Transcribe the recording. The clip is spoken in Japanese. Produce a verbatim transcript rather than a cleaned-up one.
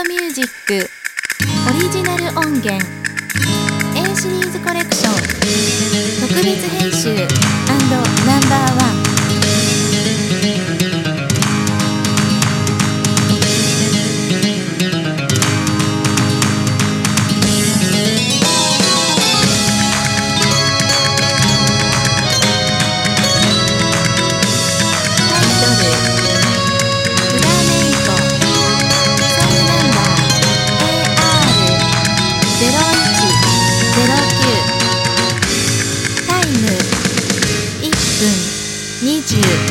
トミュージックオリジナル音源 A シリーズコレクション特別編集&ナンバーワンタイムいっぷんにじゅう